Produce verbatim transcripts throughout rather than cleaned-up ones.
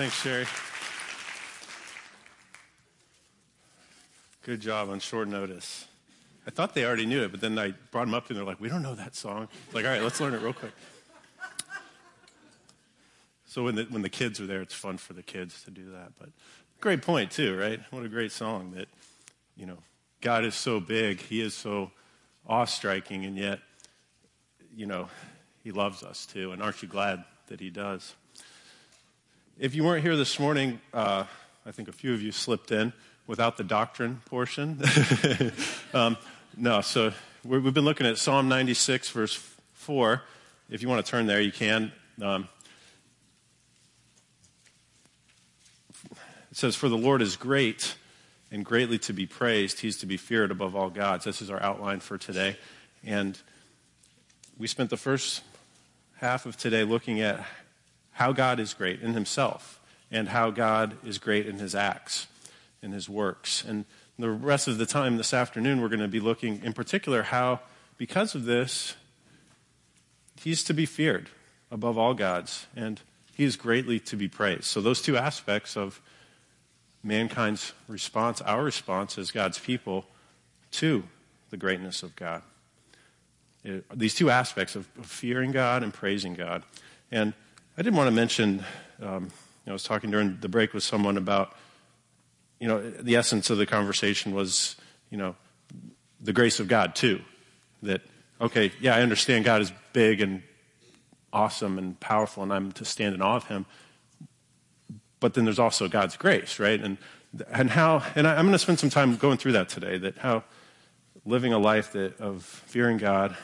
Thanks, Sherry. Good job on short notice. I thought they already knew it, but then I brought them up and they're like, we don't know that song. It's like, all right, let's learn it real quick. So when the, when the kids are there, it's fun for the kids to do that. But great point, too, right? What a great song that, you know, God is so big. He is so awe-striking, and yet, you know, he loves us, too. And aren't you glad that he does? If you weren't here this morning, uh, I think a few of you slipped in without the doctrine portion. um, no, so we're, we've been looking at Psalm ninety-six, verse four. If you want to turn there, you can. Um, it says, "For the Lord is great and greatly to be praised. He's to be feared above all gods." This is our outline for today. And we spent the first half of today looking at how God is great in himself and how God is great in his acts, in his works. And the rest of the time this afternoon, we're going to be looking in particular how, because of this, he's to be feared above all gods, and he is greatly to be praised. So those two aspects of mankind's response, our response as God's people to the greatness of God. It, these two aspects of, of fearing God and praising God. And I did want to mention, um, I was talking during the break with someone about, you know, the essence of the conversation was, you know, the grace of God too. That, okay, yeah, I understand God is big and awesome and powerful and I'm to stand in awe of him. But then there's also God's grace, right? And and how, and I, I'm going to spend some time going through that today, that how living a life that of fearing God,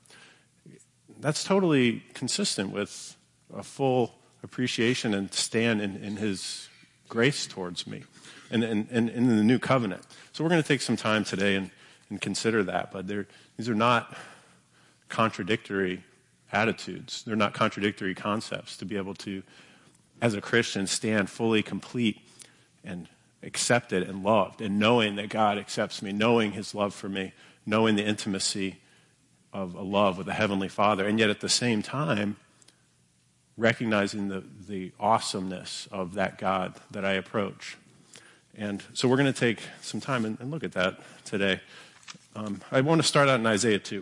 that's totally consistent with a full appreciation and stand in, in his grace towards me and, and, and in the new covenant. So we're going to take some time today and, and consider that, but these are not contradictory attitudes. They're not contradictory concepts to be able to, as a Christian, stand fully complete and accepted and loved, and knowing that God accepts me, knowing his love for me, knowing the intimacy of a love with a heavenly Father, and yet at the same time, recognizing the, the awesomeness of that God that I approach. And so we're going to take some time and, and look at that today. Um, I want to start out in Isaiah two.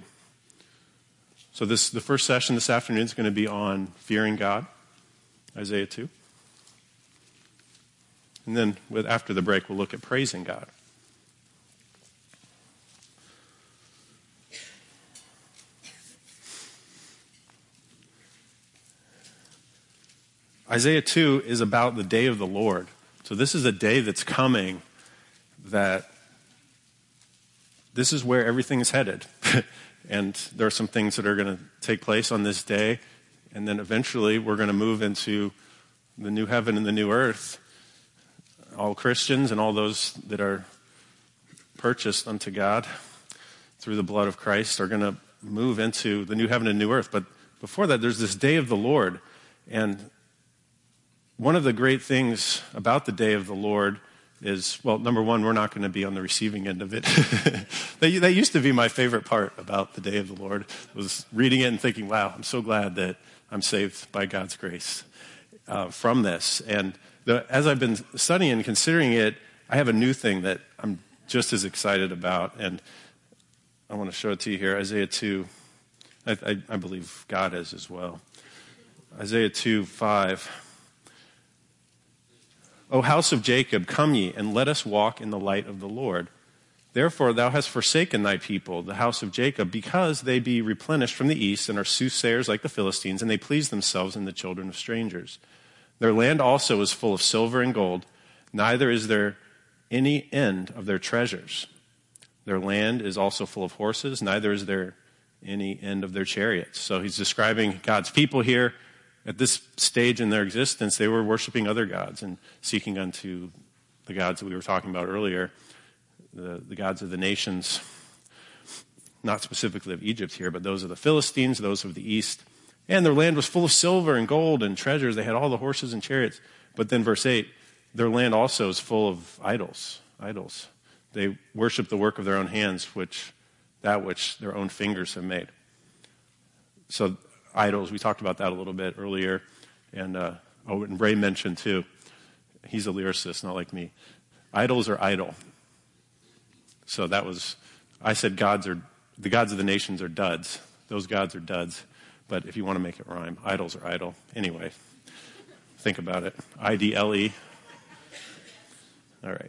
So this the first session this afternoon is going to be on fearing God, Isaiah two. And then with, after the break, we'll look at praising God. Isaiah two is about the day of the Lord. So this is a day that's coming that this is where everything is headed. And there are some things that are going to take place on this day. And then eventually we're going to move into the new heaven and the new earth. All Christians and all those that are purchased unto God through the blood of Christ are going to move into the new heaven and new earth. But before that, there's this day of the Lord. And one of the great things about the day of the Lord is, well, number one, we're not going to be on the receiving end of it. that, that used to be my favorite part about the day of the Lord, was reading it and thinking, wow, I'm so glad that I'm saved by God's grace uh, from this. And the, as I've been studying and considering it, I have a new thing that I'm just as excited about. And I want to show it to you here. Isaiah two, I, I, I believe God is as well. Isaiah two, five. O house of Jacob, come ye, and let us walk in the light of the Lord. Therefore thou hast forsaken thy people, the house of Jacob, because they be replenished from the east, and are soothsayers like the Philistines, and they please themselves in the children of strangers. Their land also is full of silver and gold, neither is there any end of their treasures. Their land is also full of horses, neither is there any end of their chariots. So he's describing God's people here. At this stage in their existence, they were worshiping other gods and seeking unto the gods that we were talking about earlier, the, the gods of the nations, not specifically of Egypt here, but those of the Philistines, those of the east. And their land was full of silver and gold and treasures. They had all the horses and chariots. But then verse eight, their land also is full of idols, idols. They worship the work of their own hands, which that which their own fingers have made. So idols, we talked about that a little bit earlier, and uh, oh, and Ray mentioned too. He's a lyricist, not like me. Idols are idle. So that was, I said gods are, the gods of the nations are duds. Those gods are duds. But if you want to make it rhyme, idols are idle. Anyway, think about it. I D L E. All right.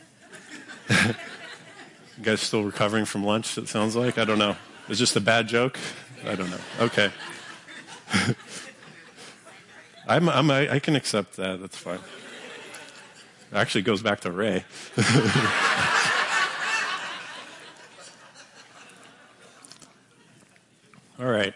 You guys still recovering from lunch, it sounds like? I don't know. Is this a bad joke? I don't know. Okay. I'm, I'm, I, I can accept that. That's fine. It actually goes back to Ray. All right.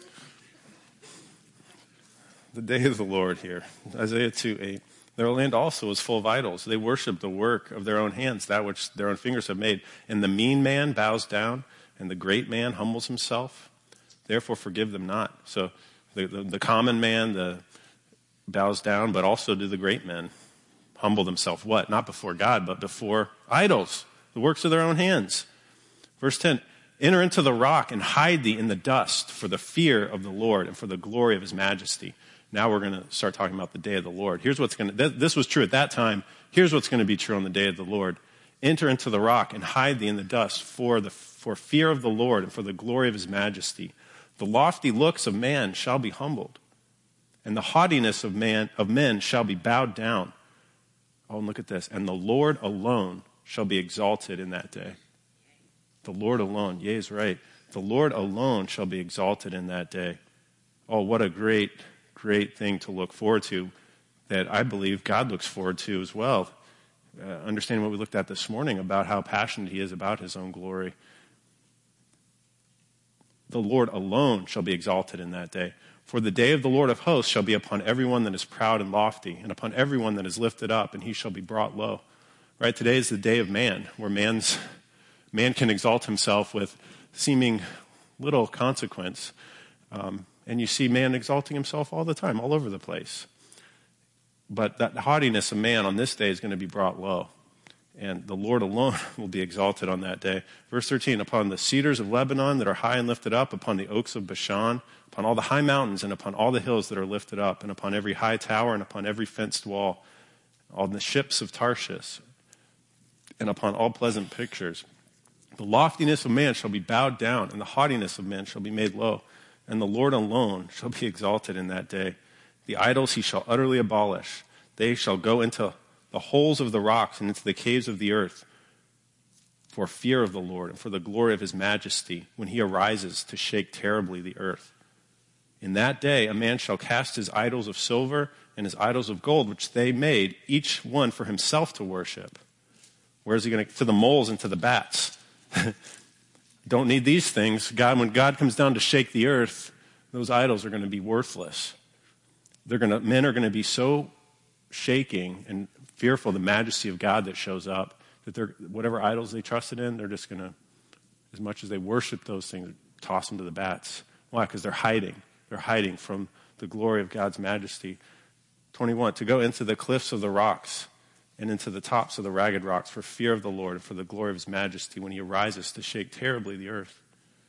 The day of the Lord here. Isaiah two eight. Their land also is full of idols. They worship the work of their own hands, that which their own fingers have made. And the mean man bows down, and the great man humbles himself. Therefore forgive them not. So the, the, the common man the bows down, but also do the great men humble themselves. What? Not before God, but before idols, the works of their own hands. Verse ten, enter into the rock and hide thee in the dust for the fear of the Lord and for the glory of his majesty. Now we're going to start talking about the day of the Lord. Here's what's going to, this was true at that time. Here's what's going to be true on the day of the Lord. Enter into the rock and hide thee in the dust for the, for fear of the Lord and for the glory of his majesty. The lofty looks of man shall be humbled, and the haughtiness of man, of men shall be bowed down. Oh, and look at this. And the Lord alone shall be exalted in that day. The Lord alone. Yea is right. The Lord alone shall be exalted in that day. Oh, what a great, great thing to look forward to, that I believe God looks forward to as well. Uh, understanding what we looked at this morning about how passionate he is about his own glory. The Lord alone shall be exalted in that day. For the day of the Lord of hosts shall be upon everyone that is proud and lofty, and upon everyone that is lifted up, and he shall be brought low. Right? Today is the day of man, where man's man can exalt himself with seeming little consequence. Um, and you see man exalting himself all the time, all over the place. But that haughtiness of man on this day is going to be brought low. And the Lord alone will be exalted on that day. Verse thirteen, upon the cedars of Lebanon that are high and lifted up, upon the oaks of Bashan, upon all the high mountains and upon all the hills that are lifted up, and upon every high tower and upon every fenced wall, on the ships of Tarshish, and upon all pleasant pictures. The loftiness of man shall be bowed down, and the haughtiness of men shall be made low. And the Lord alone shall be exalted in that day. The idols he shall utterly abolish. They shall go into the holes of the rocks and into the caves of the earth for fear of the Lord and for the glory of his majesty when he arises to shake terribly the earth. In that day a man shall cast his idols of silver and his idols of gold, which they made, each one for himself to worship. Where is he going to? To the moles and to the bats. Don't need these things. God, when God comes down to shake the earth, those idols are going to be worthless. They're going to, men are going to be so shaking and fearful of the majesty of God that shows up that they're, whatever idols they trusted in, they're just going to, as much as they worship those things, toss them to the bats. Why? Because they're hiding. They're hiding from the glory of God's majesty. twenty-one, to go into the cliffs of the rocks and into the tops of the ragged rocks for fear of the Lord and for the glory of his majesty when he arises to shake terribly the earth.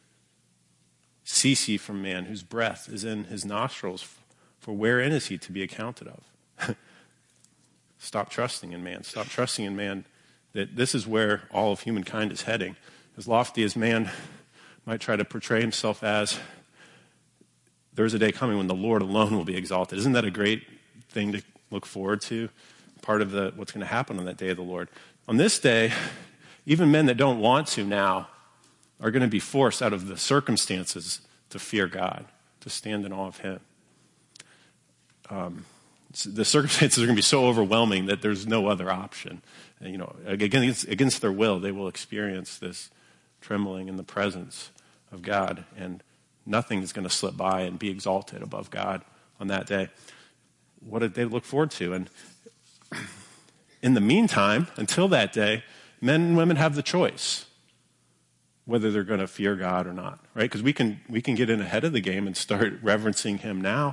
Cease ye from man, whose breath is in his nostrils, for wherein is he to be accounted of? Stop trusting in man. Stop trusting in man that this is where all of humankind is heading. As lofty as man might try to portray himself as, there's a day coming when the Lord alone will be exalted. Isn't that a great thing to look forward to? Part of the what's going to happen on that day of the Lord. On this day, even men that don't want to now are going to be forced out of the circumstances to fear God, to stand in awe of him. Um, the circumstances are going to be so overwhelming that there's no other option. And, you know, against, against their will, they will experience this trembling in the presence of God, and nothing is going to slip by and be exalted above God on that day. What did they look forward to? And in the meantime, until that day, men and women have the choice whether they're going to fear God or not, right? Because we can we can get in ahead of the game and start reverencing him now.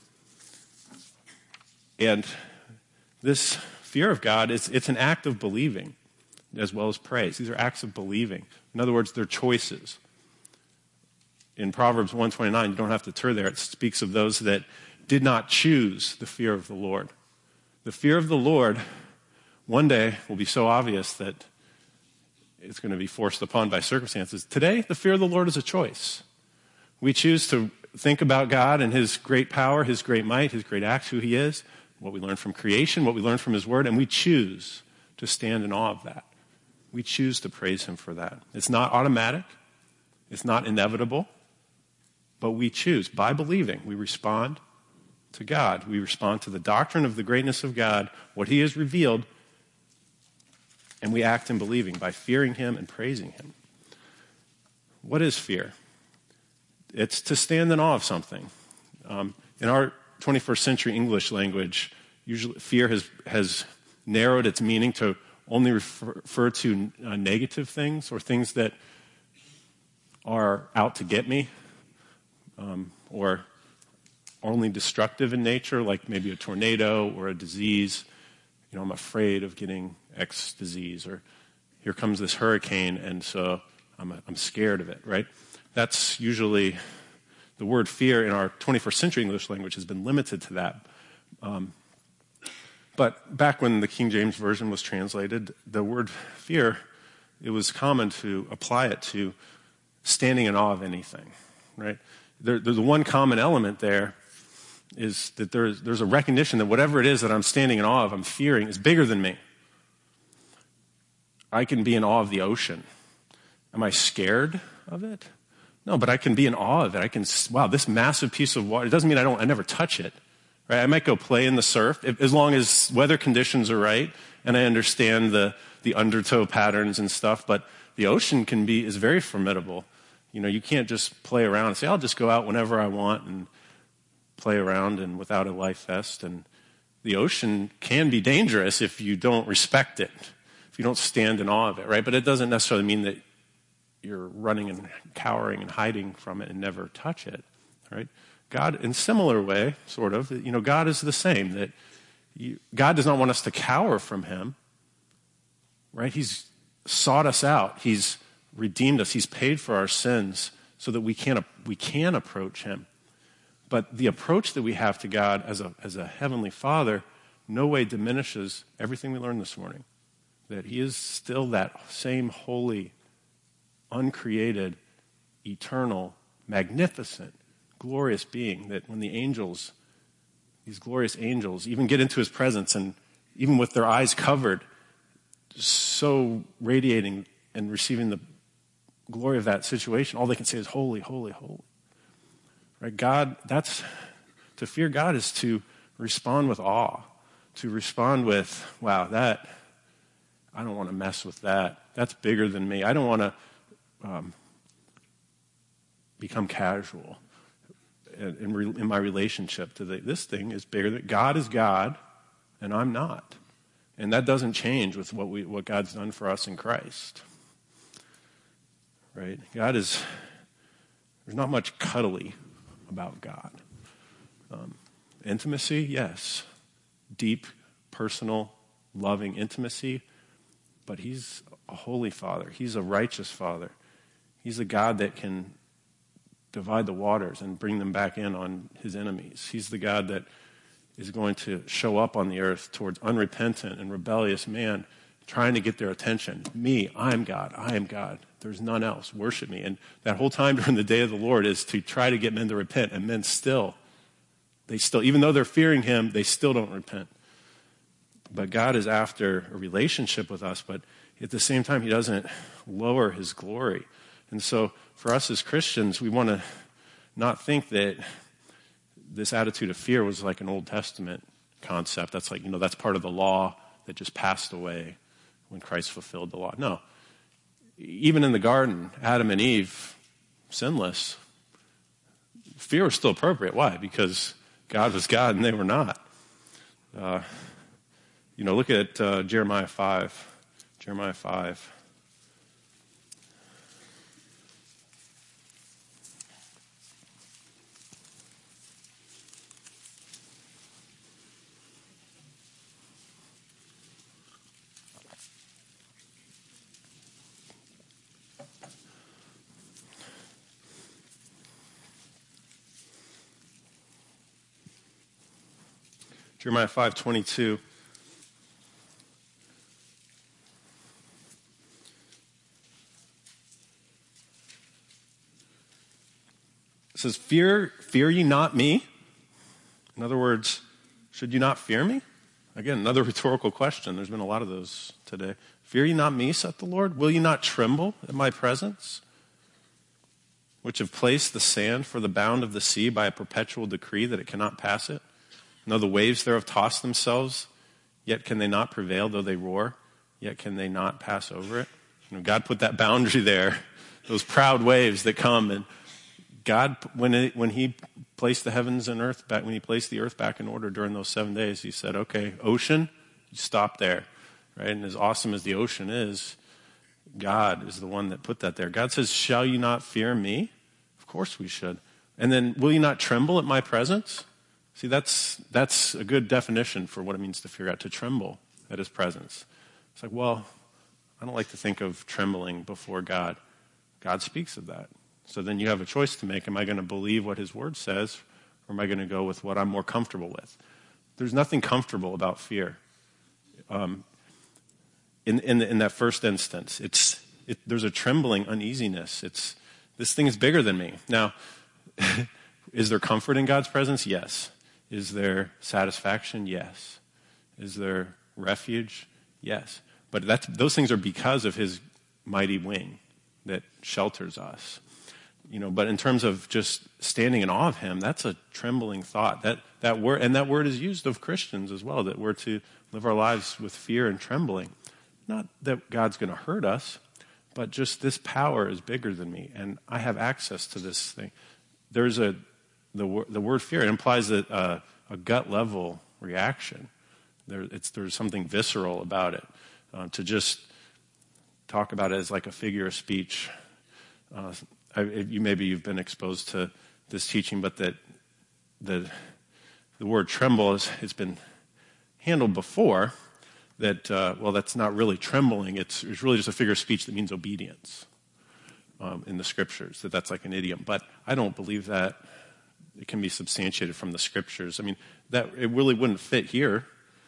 And this fear of God, it's, it's an act of believing as well as praise. These are acts of believing. In other words, they're choices. In Proverbs one twenty-nine, you don't have to turn there, it speaks of those that did not choose the fear of the Lord. The fear of the Lord one day will be so obvious that it's going to be forced upon by circumstances. Today, the fear of the Lord is a choice. We choose to think about God and his great power, his great might, his great acts, who he is, what we learn from creation, what we learn from his word, and we choose to stand in awe of that. We choose to praise him for that. It's not automatic. It's not inevitable. But we choose. By believing, we respond to God. We respond to the doctrine of the greatness of God, what he has revealed, and we act in believing by fearing him and praising him. What is fear? It's to stand in awe of something. Um, in our twenty-first century English language, usually fear has, has narrowed its meaning to only refer, refer to uh, negative things or things that are out to get me, um, or only destructive in nature, like maybe a tornado or a disease. You know, I'm afraid of getting X disease, or here comes this hurricane, and so I'm, I'm scared of it, right? That's usually, the word fear in our twenty-first century English language has been limited to that. Um, but back when the King James Version was translated, the word fear, it was common to apply it to standing in awe of anything, right? There, there's one common element there is that there's, there's a recognition that whatever it is that I'm standing in awe of, I'm fearing, is bigger than me. I can be in awe of the ocean. Am I scared of it? No, but I can be in awe of it. I can, wow, this massive piece of water, it doesn't mean I don't, I never touch it, right? I might go play in the surf, if, as long as weather conditions are right, and I understand the, the undertow patterns and stuff, but the ocean can be, is very formidable. You know, you can't just play around and say, I'll just go out whenever I want and play around and without a life vest. And the ocean can be dangerous if you don't respect it, if you don't stand in awe of it, right? But it doesn't necessarily mean that you're running and cowering and hiding from it and never touch it, right? God, in similar way, sort of, you know, God is the same, that you, God does not want us to cower from him, right? He's sought us out. He's redeemed us. He's paid for our sins so that we can, we can approach him. But the approach that we have to God as a, as a heavenly Father no way diminishes everything we learned this morning, that he is still that same holy, uncreated, eternal, magnificent, glorious being, that when the angels, these glorious angels, even get into his presence and even with their eyes covered, so radiating and receiving the glory of that situation, all they can say is holy, holy, holy. Right? God, that's, to fear God is to respond with awe, to respond with, wow, that, I don't want to mess with that. That's bigger than me. I don't want to um, become casual in, in, re, in my relationship to the, this thing is bigger than, God is God and I'm not. And that doesn't change with what we, what God's done for us in Christ. Right? God is, there's not much cuddly about God. Um, intimacy, yes. Deep, personal, loving intimacy. But he's a holy Father. He's a righteous Father. He's a God that can divide the waters and bring them back in on his enemies. He's the God that is going to show up on the earth towards unrepentant and rebellious man, trying to get their attention. Me, I'm God. I am God. There's none else. Worship me. And that whole time during the day of the Lord is to try to get men to repent. And men still, they still, even though they're fearing him, they still don't repent. But God is after a relationship with us, but at the same time, he doesn't lower his glory. And so for us as Christians, we want to not think that this attitude of fear was like an Old Testament concept. That's like, you know, that's part of the law that just passed away when Christ fulfilled the law. No. Even in the garden, Adam and Eve, sinless, fear was still appropriate. Why? Because God was God and they were not. Uh, you know, look at uh, Jeremiah five. Jeremiah five. Jeremiah five twenty-two. says, fear, fear ye not me? In other words, should you not fear me? Again, another rhetorical question. There's been a lot of those today. Fear ye not me, saith the Lord? Will ye not tremble at my presence? Which have placed the sand for the bound of the sea by a perpetual decree that it cannot pass it. And though the waves thereof toss themselves, yet can they not prevail. Though they roar, yet can they not pass over it. You know, God put that boundary there, those proud waves that come. And God, when it, when he placed the heavens and earth back, when he placed the earth back in order during those seven days, he said, okay, ocean, you stop there. Right? And as awesome as the ocean is, God is the one that put that there. God says, shall you not fear me? Of course we should. And then, will you not tremble at my presence? See, that's that's a good definition for what it means to fear God, to tremble at his presence. It's like, well, I don't like to think of trembling before God. God speaks of that. So then you have a choice to make. Am I going to believe what his word says, or am I going to go with what I'm more comfortable with? There's nothing comfortable about fear. Um, in in, the, in that first instance, it's it, there's a trembling uneasiness. It's this thing is bigger than me. Now, is there comfort in God's presence? Yes. Is there satisfaction? Yes. Is there refuge? Yes. But that's, those things are because of his mighty wing that shelters us. You know, but in terms of just standing in awe of him, that's a trembling thought. That that word, and that word is used of Christians as well, that we're to live our lives with fear and trembling. Not that God's going to hurt us, but just this power is bigger than me, and I have access to this thing. There's a the the word fear, it implies a, a, a gut level reaction. There, it's there's something visceral about it. Uh, to just talk about it as like a figure of speech. Uh, I, you maybe you've been exposed to this teaching, but that the the word tremble is it's been handled before. That uh, well, that's not really trembling. It's it's really just a figure of speech that means obedience um, in the scriptures. That that's like an idiom, but I don't believe that it can be substantiated from the scriptures. I mean, that it really wouldn't fit here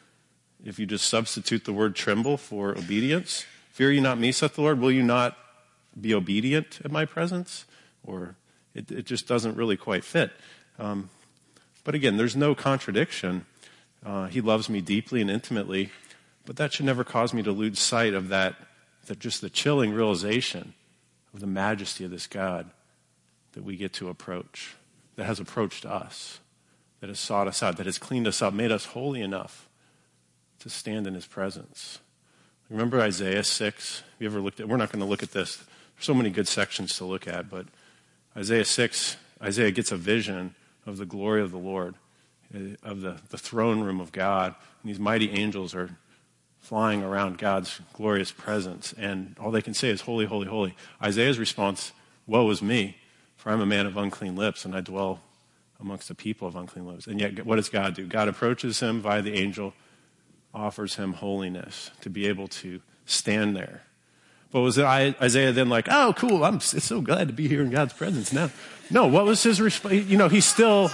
if you just substitute the word tremble for obedience. Fear ye not me, saith the Lord. Will you not be obedient at my presence? Or it, it just doesn't really quite fit. Um, but again, there's no contradiction. Uh, he loves me deeply and intimately, but that should never cause me to lose sight of that, that just the chilling realization of the majesty of this God that we get to approach, that has approached us, that has sought us out, that has cleaned us up, made us holy enough to stand in his presence. Remember Isaiah six? Have you ever looked at, we're not going to look at this. There's so many good sections to look at, but Isaiah six, Isaiah gets a vision of the glory of the Lord, of the, the throne room of God. And these mighty angels are flying around God's glorious presence, and all they can say is, holy, holy, holy. Isaiah's response, woe is me, for I'm a man of unclean lips, and I dwell amongst the people of unclean lips. And yet, what does God do? God approaches him via the angel, offers him holiness to be able to stand there. But was Isaiah then like, oh, cool, I'm so glad to be here in God's presence now? No, what was his response? You know, he's still,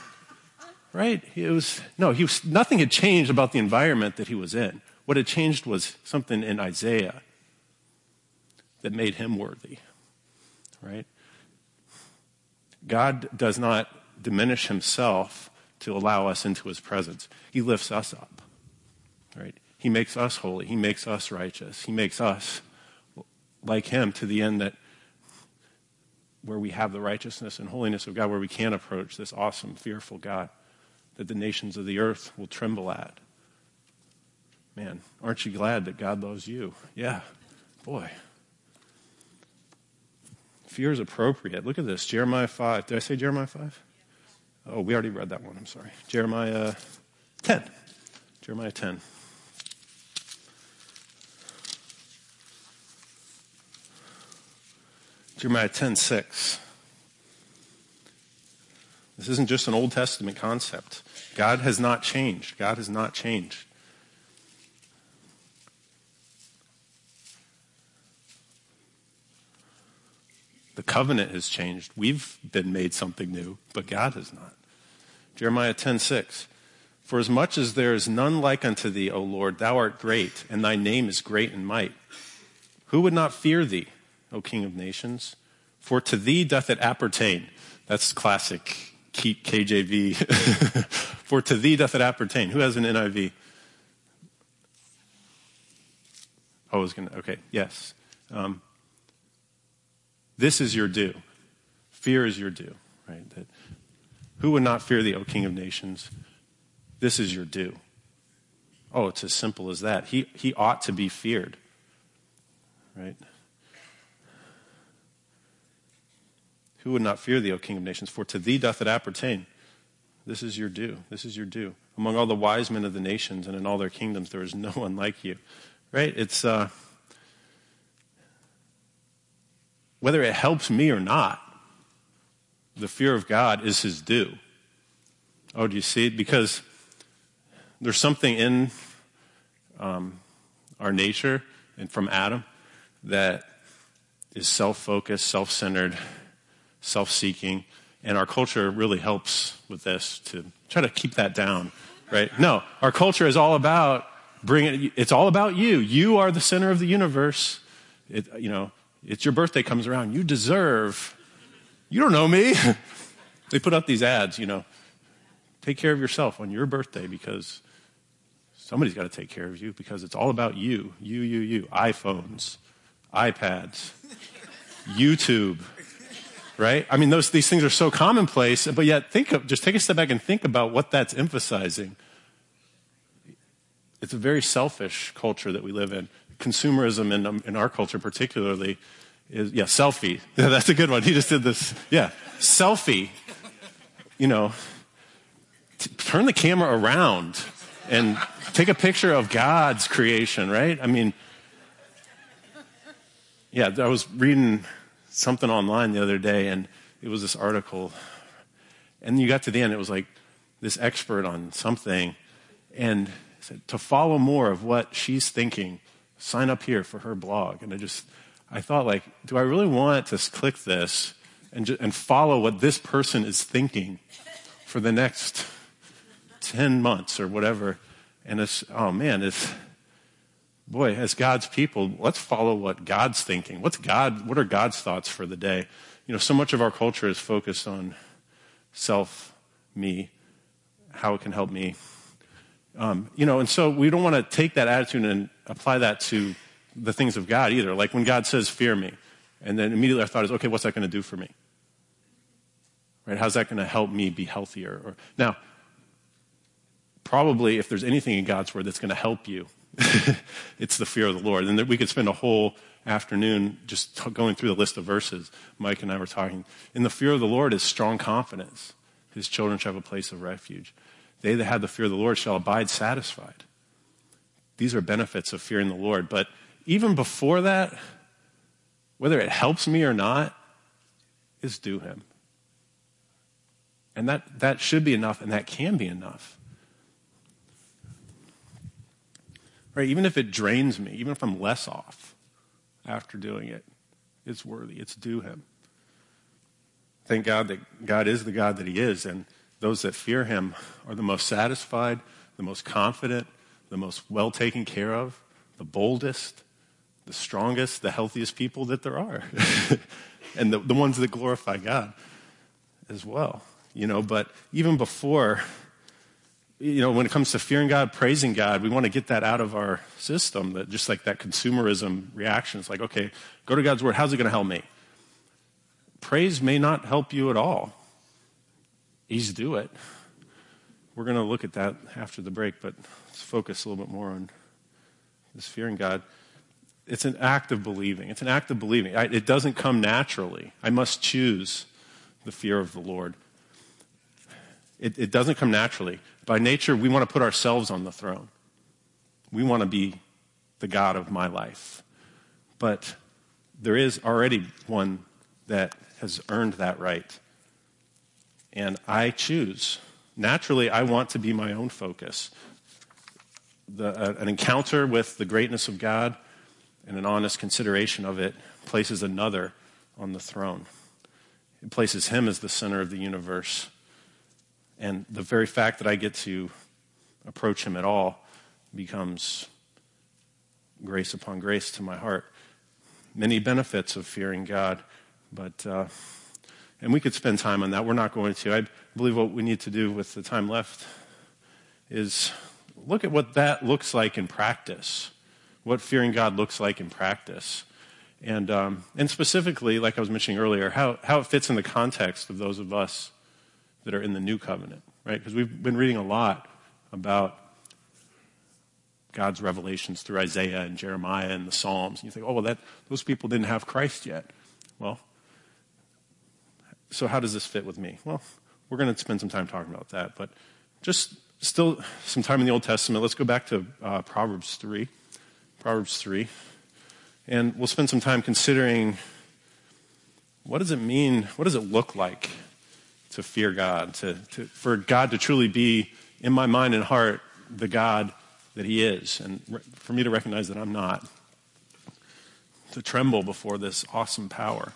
right? It was, no, he was, nothing had changed about the environment that he was in. What had changed was something in Isaiah that made him worthy, right? God does not diminish himself to allow us into his presence. He lifts us up, right? He makes us holy. He makes us righteous. He makes us like him to the end that where we have the righteousness and holiness of God, where we can approach this awesome, fearful God that the nations of the earth will tremble at. Man, aren't you glad that God loves you? Yeah, boy. Fear is appropriate. Look at this, Jeremiah five. Did I say Jeremiah five? Oh, we already read that one. I'm sorry. Jeremiah ten. Jeremiah ten. Jeremiah ten six. This isn't just an Old Testament concept. God has not changed. God has not changed. The covenant has changed. We've been made something new, but God has not. Jeremiah ten six. For as much as there is none like unto thee, O Lord, thou art great, and thy name is great in might. Who would not fear thee, O King of nations? For to thee doth it appertain. That's classic K J V. For to thee doth it appertain. Who has an N I V? Oh, I was going to, okay, yes. Um, this is your due. Fear is your due, right? That, who would not fear thee, O King of nations? This is your due. Oh, it's as simple as that. He, he ought to be feared, right? Who would not fear thee, O King of nations? For to thee doth it appertain. This is your due. This is your due. Among all the wise men of the nations and in all their kingdoms, there is no one like you. Right? It's, uh, whether it helps me or not, the fear of God is his due. Oh, do you see it? Because there's something in um, our nature and from Adam that is self-focused, self-centered, self-seeking, and our culture really helps with this to try to keep that down, right? No, our culture is all about bringing, it's all about you. You are the center of the universe. It, you know, it's your birthday comes around. You deserve, you don't know me. They put up these ads, you know, take care of yourself on your birthday because somebody's got to take care of you because it's all about you, you, you, you. iPhones, iPads, YouTube. Right? I mean, those these things are so commonplace, but yet think of, just take a step back and think about what that's emphasizing. It's a very selfish culture that we live in. Consumerism in, um, in our culture particularly is, yeah, selfie. Yeah, that's a good one. He just did this. Yeah, selfie. You know, t- turn the camera around and take a picture of God's creation, right? I mean, yeah, I was reading something online the other day, and it was this article, and you got to the end, it was like this expert on something, and said, to follow more of what she's thinking, sign up here for her blog. And I just, I thought like, do I really want to click this and just, and follow what this person is thinking for the next ten months or whatever? And it's, oh man, it's, boy, as God's people, let's follow what God's thinking. What's God? What are God's thoughts for the day? You know, so much of our culture is focused on self, me, how it can help me. Um, you know, and so we don't want to take that attitude and apply that to the things of God either. Like when God says, fear me, and then immediately our thought is, okay, what's that going to do for me? Right? How's that going to help me be healthier? Or now, probably if there's anything in God's word that's going to help you, it's the fear of the Lord. And we could spend a whole afternoon just t- going through the list of verses. Mike and I were talking. In the fear of the Lord is strong confidence. His children shall have a place of refuge. They that have the fear of the Lord shall abide satisfied. These are benefits of fearing the Lord. But even before that, whether it helps me or not, is due him. And that, that should be enough, and that can be enough. Right, even if it drains me, even if I'm less off after doing it, it's worthy. It's due him. Thank God that God is the God that he is, and those that fear him are the most satisfied, the most confident, the most well taken care of, the boldest, the strongest, the healthiest people that there are. And the, the ones that glorify God as well. You know, but even before, you know, when it comes to fearing God, praising God, we want to get that out of our system, that just like that consumerism reaction. It's like, okay, go to God's word. How's it going to help me? Praise may not help you at all. He's due it. We're going to look at that after the break, but let's focus a little bit more on this fearing God. It's an act of believing. It's an act of believing. I, it doesn't come naturally. I must choose the fear of the Lord. It, it doesn't come naturally. By nature, we want to put ourselves on the throne. We want to be the God of my life. But there is already one that has earned that right. And I choose. Naturally, I want to be my own focus. The, uh, an encounter with the greatness of God and an honest consideration of it places another on the throne. It places him as the center of the universe. And the very fact that I get to approach him at all becomes grace upon grace to my heart. Many benefits of fearing God. But, uh, and we could spend time on that. We're not going to. I believe what we need to do with the time left is look at what that looks like in practice, what fearing God looks like in practice. And um, and specifically, like I was mentioning earlier, how, how it fits in the context of those of us that are in the new covenant, right? Because we've been reading a lot about God's revelations through Isaiah and Jeremiah and the Psalms. And you think, oh, well, that those people didn't have Christ yet. Well, so how does this fit with me? Well, we're going to spend some time talking about that. But just still some time in the Old Testament. Let's go back to uh, Proverbs three. Proverbs three. And we'll spend some time considering what does it mean, what does it look like to fear God, to, to for God to truly be, in my mind and heart, the God that he is, and re- for me to recognize that I'm not, to tremble before this awesome power.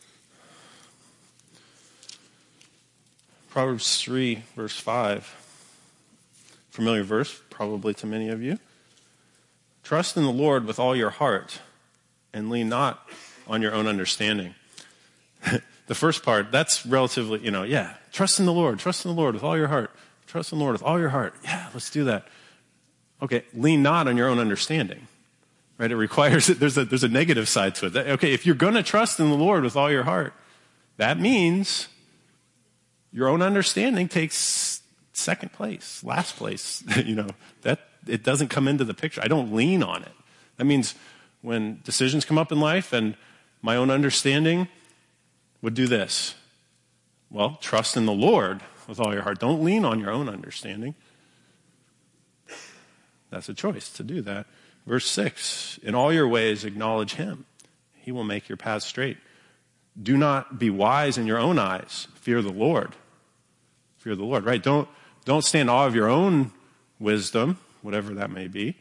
Proverbs three, verse five, familiar verse probably to many of you. Trust in the Lord with all your heart, and lean not on your own understanding. The first part, that's relatively, you know, yeah, trust in the Lord, trust in the Lord with all your heart, trust in the Lord with all your heart. Yeah, let's do that. Okay, lean not on your own understanding, right? It requires, there's a, there's a negative side to it. That, okay, if you're going to trust in the Lord with all your heart, that means your own understanding takes second place, last place. You know, that it doesn't come into the picture. I don't lean on it. That means when decisions come up in life and my own understanding would do this. Well, trust in the Lord with all your heart. Don't lean on your own understanding. That's a choice to do that. Verse six, in all your ways acknowledge him. He will make your paths straight. Do not be wise in your own eyes. Fear the Lord. Fear the Lord, right? Don't, don't stand in awe of your own wisdom, whatever that may be.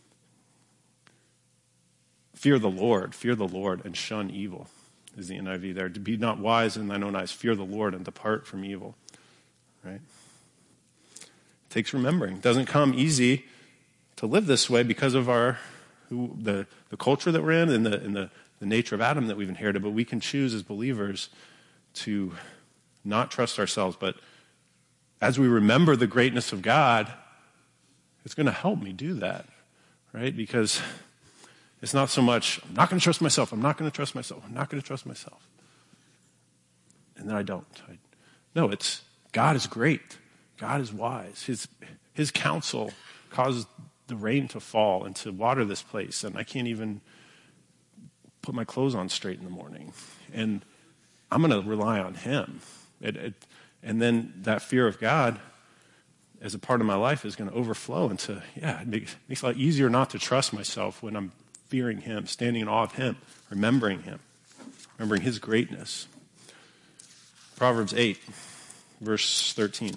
Fear the Lord, fear the Lord, and shun evil, is the N I V there. To be not wise in thine own eyes, fear the Lord and depart from evil, right? It takes remembering. It doesn't come easy to live this way because of our who, the, the culture that we're in and, the, and the, the nature of Adam that we've inherited, but we can choose as believers to not trust ourselves, but as we remember the greatness of God, it's going to help me do that, right? Because it's not so much, I'm not going to trust myself, I'm not going to trust myself, I'm not going to trust myself. And then I don't. I, no, it's, God is great. God is wise. His, his counsel causes the rain to fall and to water this place, and I can't even put my clothes on straight in the morning. And I'm going to rely on him. It, it, and then that fear of God as a part of my life is going to overflow into, yeah, it makes, makes it a lot easier not to trust myself when I'm fearing him, standing in awe of him, remembering him, remembering his greatness. Proverbs eight, verse thirteen.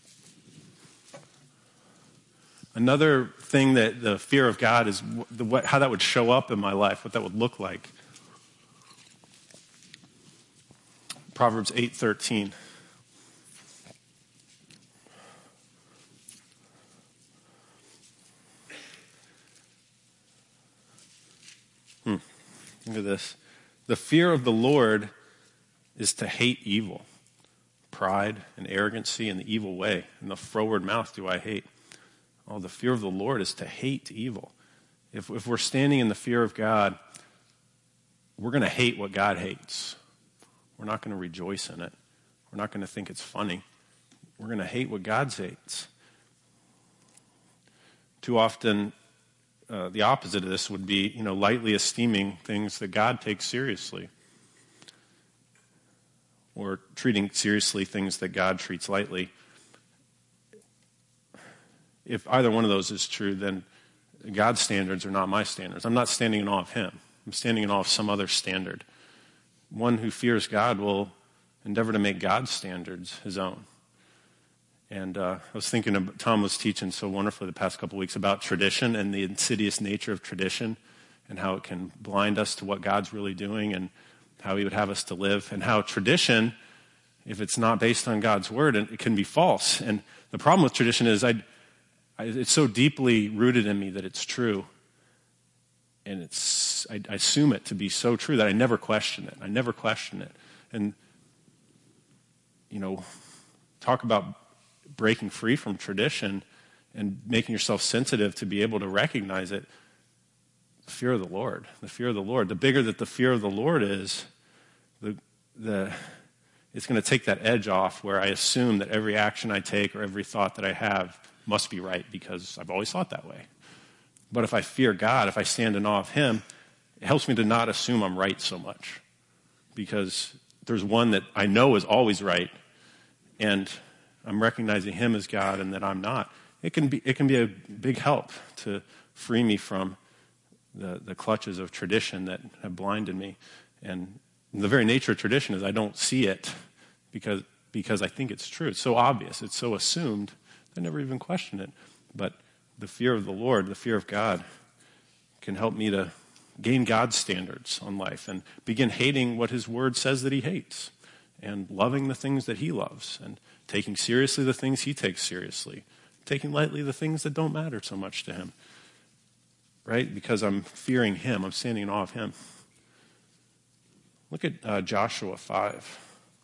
Another thing that the fear of God is the, what, how that would show up in my life, what that would look like. Proverbs eight thirteen. Hmm. Look at this. The fear of the Lord is to hate evil. Pride and arrogancy and the evil way, and the froward mouth do I hate. Oh, the fear of the Lord is to hate evil. If, if we're standing in the fear of God, we're going to hate what God hates. We're not going to rejoice in it. We're not going to think it's funny. We're going to hate what God hates. Too often, uh, the opposite of this would be, you know, lightly esteeming things that God takes seriously, or treating seriously things that God treats lightly. If either one of those is true, then God's standards are not my standards. I'm not standing in awe of him. I'm standing in awe of some other standard. One who fears God will endeavor to make God's standards his own. And uh, I was thinking, of, Tom was teaching so wonderfully the past couple of weeks about tradition and the insidious nature of tradition and how it can blind us to what God's really doing and how he would have us to live, and how tradition, if it's not based on God's word, it can be false. And the problem with tradition is I, I, it's so deeply rooted in me that it's true. and it's I, I assume it to be so true that I never question it. I never question it. And, you know, talk about breaking free from tradition and making yourself sensitive to be able to recognize it. The fear of the Lord, the fear of the Lord. The bigger that the fear of the Lord is, the the it's going to take that edge off where I assume that every action I take or every thought that I have must be right because I've always thought that way. But if I fear God, if I stand in awe of him, it helps me to not assume I'm right so much. Because there's one that I know is always right, and I'm recognizing him as God and that I'm not. It can be it can be a big help to free me from the, the clutches of tradition that have blinded me. And the very nature of tradition is I don't see it because because I think it's true. It's so obvious. It's so assumed. I never even question it. But the fear of the Lord, the fear of God, can help me to gain God's standards on life and begin hating what his word says that he hates and loving the things that he loves and taking seriously the things he takes seriously, taking lightly the things that don't matter so much to him, right? Because I'm fearing him. I'm standing in awe of him. Look at uh, Joshua five.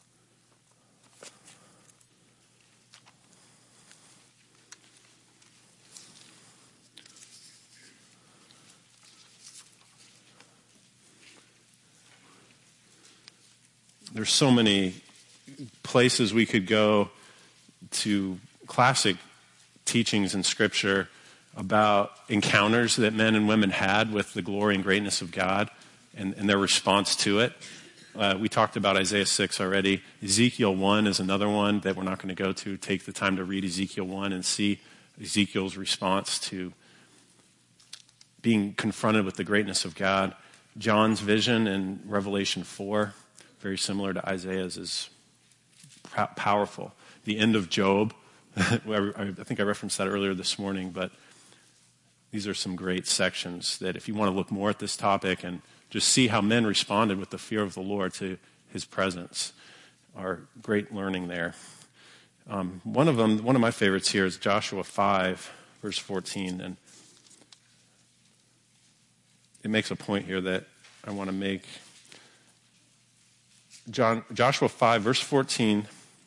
There's so many places we could go to classic teachings in Scripture about encounters that men and women had with the glory and greatness of God and, and their response to it. Uh, we talked about Isaiah six already. Ezekiel one is another one that we're not going to go to. Take the time to read Ezekiel one and see Ezekiel's response to being confronted with the greatness of God. John's vision in Revelation four, very similar to Isaiah's, is powerful. The end of Job, I think I referenced that earlier this morning, but these are some great sections that if you want to look more at this topic and just see how men responded with the fear of the Lord to his presence, are great learning there. Um, one of them, one of my favorites here is Joshua five, verse fourteen, and it makes a point here that I want to make. John, Joshua five, verse fourteen.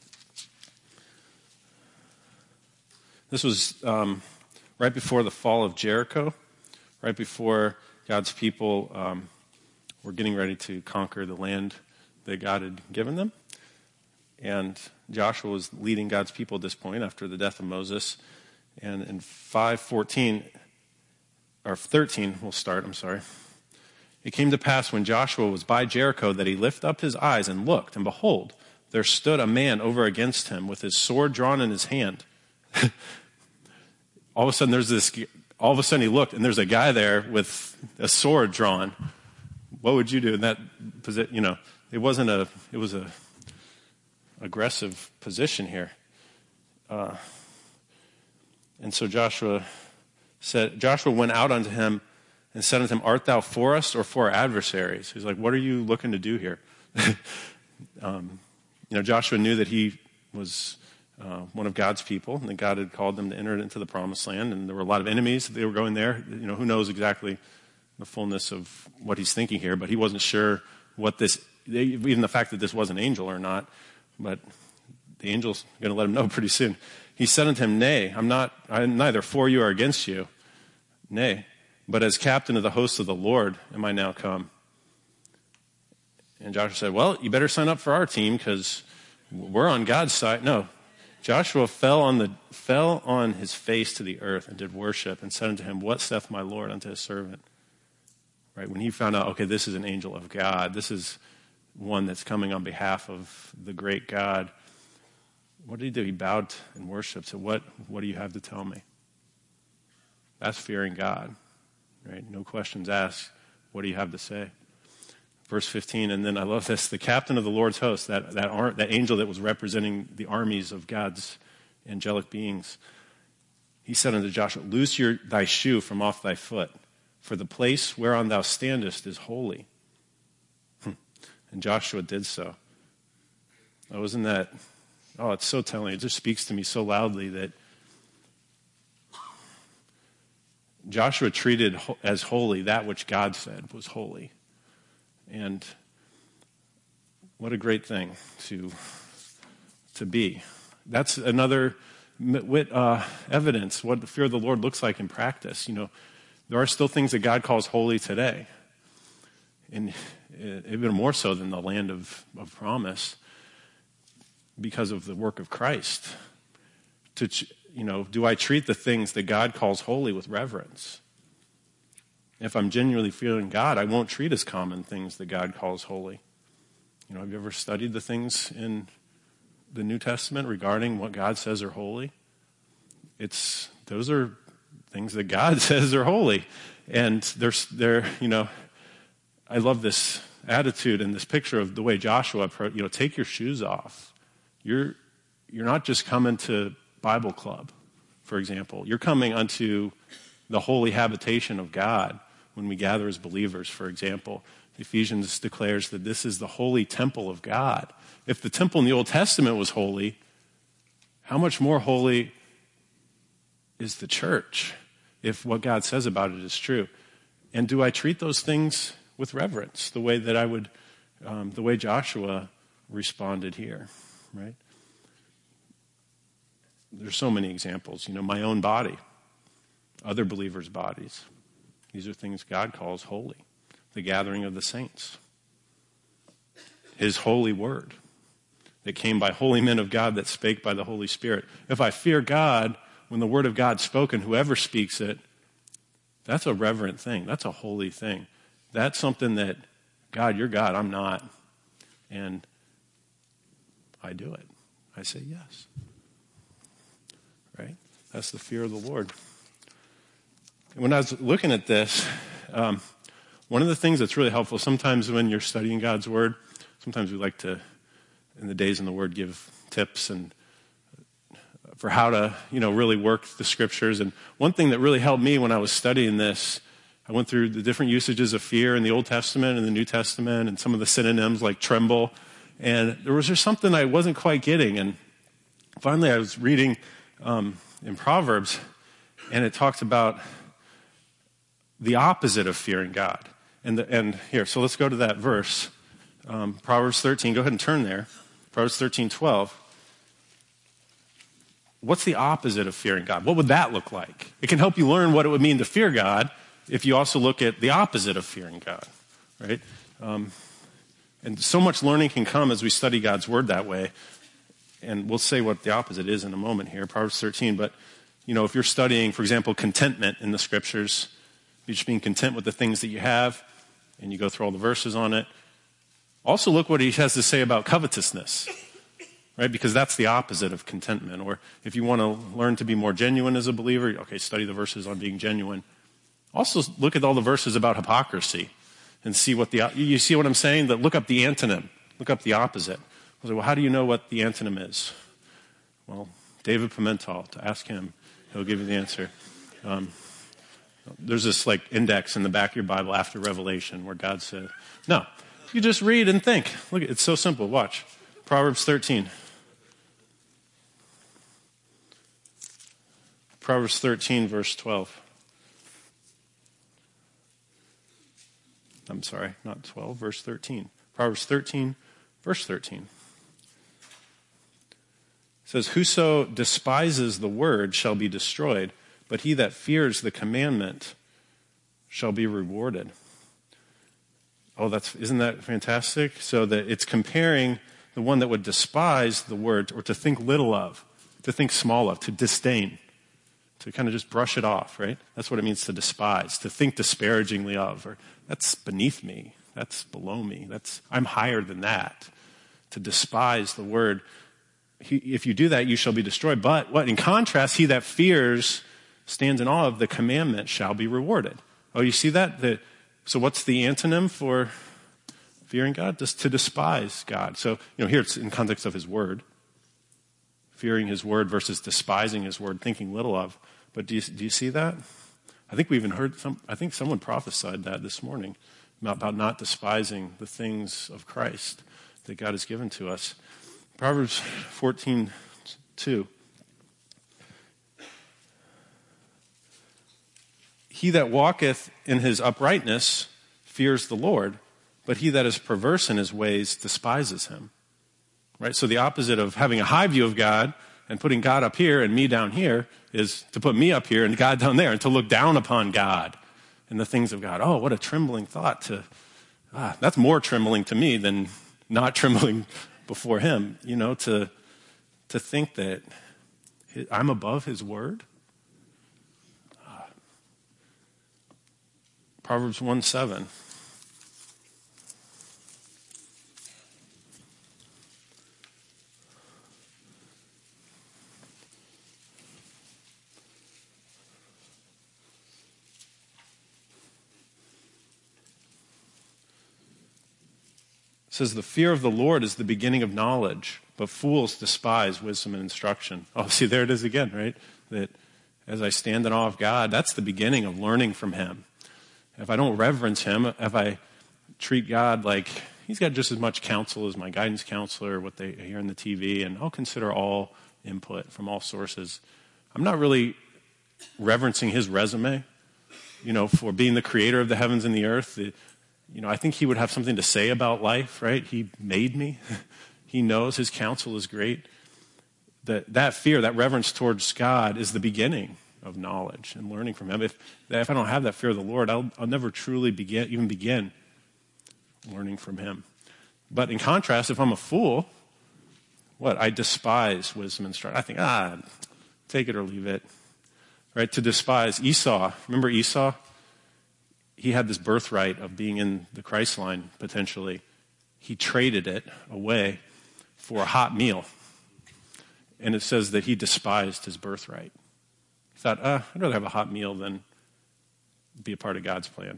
This was um, right before the fall of Jericho, right before God's people um, were getting ready to conquer the land that God had given them. And Joshua was leading God's people at this point after the death of Moses. And in five fourteen, or thirteen, we'll start, I'm sorry. It came to pass when Joshua was by Jericho that he lifted up his eyes and looked, and behold, there stood a man over against him with his sword drawn in his hand. all of a sudden, there's this. All of a sudden, he looked, and there's a guy there with a sword drawn. What would you do in that position? You know, it wasn't a. It was a aggressive position here. Uh, and so Joshua said. Joshua went out unto him and said unto him, "Art thou for us or for our adversaries?" He's like, "What are you looking to do here?" um, you know, Joshua knew that he was uh, one of God's people, and that God had called them to enter into the promised land, and there were a lot of enemies that they were going there. You know, who knows exactly the fullness of what he's thinking here, but he wasn't sure what this, even the fact that this was an angel or not, but the angel's going to let him know pretty soon. He said unto him, "Nay, I'm not, I'm neither for you or against you. Nay, but as captain of the hosts of the Lord am I now come." And Joshua said, "Well, you better sign up for our team because we're on God's side." No. Joshua fell on the fell on his face to the earth and did worship and said unto him, "What saith my Lord unto his servant?" Right, when he found out, okay, this is an angel of God. This is one that's coming on behalf of the great God. What did he do? He bowed and worshiped. So what, what do you have to tell me? That's fearing God. Right? No questions asked. What do you have to say? Verse fifteen, and then I love this. The captain of the Lord's host, that that, ar- that angel that was representing the armies of God's angelic beings, he said unto Joshua, "Loose your, thy shoe from off thy foot, for the place whereon thou standest is holy." And Joshua did so. Oh, isn't that, oh, it's so telling. It just speaks to me so loudly that Joshua treated as holy that which God said was holy. And what a great thing to, to be. That's another uh, evidence what the fear of the Lord looks like in practice. You know, there are still things that God calls holy today. And even more so than the land of, of promise because of the work of Christ. To, you know, do I treat the things that God calls holy with reverence? If I'm genuinely fearing God, I won't treat as common things that God calls holy. You know, have you ever studied the things in the New Testament regarding what God says are holy? It's, those are things that God says are holy. And they're, they're, you know, I love this attitude and this picture of the way Joshua, you know, take your shoes off. You're, you're not just coming to Bible club, for example. You're coming unto the holy habitation of God when we gather as believers, for example. Ephesians declares that this is the holy temple of God. If the temple in the Old Testament was holy, how much more holy is the church if what God says about it is true? And do I treat those things with reverence, the way that I would, um, the way Joshua responded here, right? There's so many examples. You know, my own body, other believers' bodies. These are things God calls holy. The gathering of the saints. His holy word that came by holy men of God that spake by the Holy Spirit. If I fear God, when the word of God's spoken, whoever speaks it, that's a reverent thing. That's a holy thing. That's something that, God, you're God, I'm not. And I do it. I say yes. Right? That's the fear of the Lord. And when I was looking at this, um, one of the things that's really helpful, sometimes when you're studying God's Word, sometimes we like to, in the days in the Word, give tips and for how to, you know, really work the Scriptures. And one thing that really helped me when I was studying this, I went through the different usages of fear in the Old Testament and the New Testament and some of the synonyms like tremble. And there was just something I wasn't quite getting. And finally I was reading um, in Proverbs, and it talks about the opposite of fearing God. And, the, and here, so let's go to that verse. Um, Proverbs thirteen, go ahead and turn there. Proverbs thirteen twelve. What's the opposite of fearing God? What would that look like? It can help you learn what it would mean to fear God if you also look at the opposite of fearing God, right? Um, and so much learning can come as we study God's Word that way. And we'll say what the opposite is in a moment here, Proverbs thirteen. But, you know, if you're studying, for example, contentment in the Scriptures, you're just being content with the things that you have, and you go through all the verses on it. Also look what he has to say about covetousness, right? Because that's the opposite of contentment. Or if you want to learn to be more genuine as a believer, okay, study the verses on being genuine. Also look at all the verses about hypocrisy and see what the, you see what I'm saying? That look up the antonym, look up the opposite. I was like, well, how do you know what the antonym is? Well, David Pimentel, to ask him, he'll give you the answer. Um, There's this like index in the back of your Bible after Revelation where God said, no, you just read and think. Look, it's so simple. Watch. Proverbs thirteen. Proverbs thirteen, verse twelve. I'm sorry, not twelve, verse thirteen. Proverbs thirteen, verse thirteen. It says, whoso despises the word shall be destroyed, but he that fears the commandment shall be rewarded. Oh, that's, isn't that fantastic? So that it's comparing the one that would despise the word, or to think little of, to think small of, to disdain, to kind of just brush it off, right? That's what it means to despise, to think disparagingly of, or that's beneath me, that's below me, that's, I'm higher than that. To despise the word. He, if you do that, you shall be destroyed. But what? In contrast, he that fears stands in awe of the commandment shall be rewarded. Oh, you see that? The, so what's the antonym for fearing God? Just to despise God. So, you know, here it's in context of his word. Fearing his word versus despising his word, thinking little of. But do you, do you see that? I think we even heard some, I think someone prophesied that this morning about, about not despising the things of Christ that God has given to us. Proverbs fourteen two. he that walketh in his uprightness fears the Lord, but he that is perverse in his ways despises him. Right? So the opposite of having a high view of God and putting God up here and me down here is to put me up here and God down there and to look down upon God and the things of God. Oh, what a trembling thought to, ah, that's more trembling to me than not trembling before him, you know, to, to think that I'm above his word. Ah. Proverbs one seven. It says, the fear of the Lord is the beginning of knowledge, but fools despise wisdom and instruction. Oh, see, there it is again, right? That as I stand in awe of God, that's the beginning of learning from him. If I don't reverence him, if I treat God like he's got just as much counsel as my guidance counselor, what they hear on the T V, and I'll consider all input from all sources, I'm not really reverencing his resume, you know, for being the creator of the heavens and the earth. The, You know, I think he would have something to say about life, right? He made me. He knows his counsel is great. That that fear, that reverence towards God is the beginning of knowledge and learning from him. If, if I don't have that fear of the Lord, I'll, I'll never truly begin, even begin learning from him. But in contrast, if I'm a fool, what? I despise wisdom and instruction. I think, ah, take it or leave it. Right? To despise Esau. Remember Esau? He had this birthright of being in the Christ line, potentially. He traded it away for a hot meal. And it says that he despised his birthright. He thought, uh, I'd rather have a hot meal than be a part of God's plan.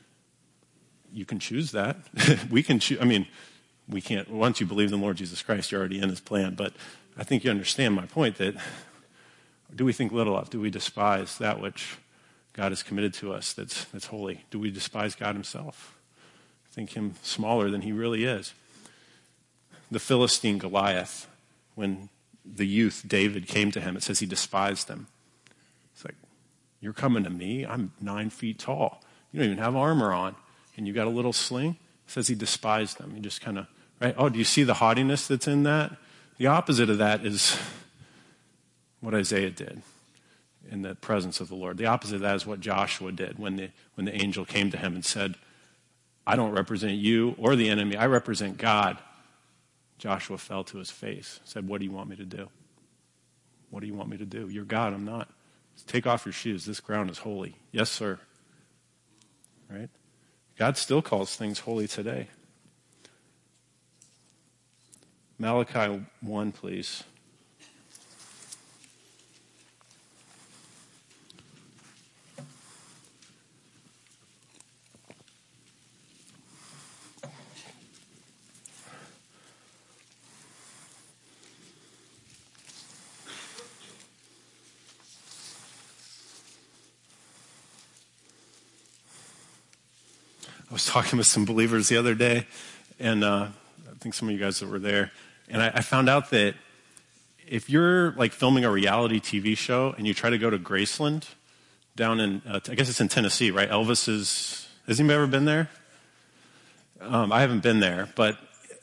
You can choose that. we can choose. I mean, we can't. Once you believe in the Lord Jesus Christ, you're already in his plan. But I think you understand my point that do we think little of? Do we despise that which God has committed to us that's that's holy? Do we despise God himself? Think him smaller than he really is? The Philistine Goliath, when the youth David came to him, it says he despised him. It's like, you're coming to me? I'm nine feet tall. You don't even have armor on. And you got a little sling? It says he despised him. He just kind of, right? Oh, do you see the haughtiness that's in that? The opposite of that is what Isaiah did in the presence of the Lord. The opposite of that is what Joshua did when the when the angel came to him and said, I don't represent you or the enemy. I represent God. Joshua fell to his face, said, what do you want me to do? What do you want me to do? You're God, I'm not. Take off your shoes. This ground is holy. Yes, sir. Right? God still calls things holy today. Malachi one, please. I was talking with some believers the other day, and uh, I think some of you guys that were there, and I, I found out that if you're like filming a reality T V show and you try to go to Graceland down in, uh, I guess it's in Tennessee, right? Elvis is, has anybody ever been there? Um, I haven't been there, but